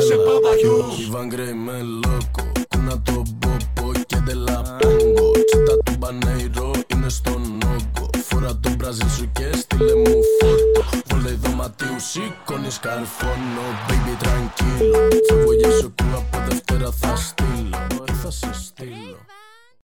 σε παπαγιούς. Ivan Grey me loco, κούνα το μπόπο και de la pongo. Τσίτα του Μπανέιρο είναι στον όγκο. Φορά το Μπραζίλ σου και στείλε μου φώτο. Βολέι δωματίου σηκώνει σκαρφώνω. Baby tranquilo, φεύγω για σοκού από Δευτέρα θα στείλω. Θα σε στείλω.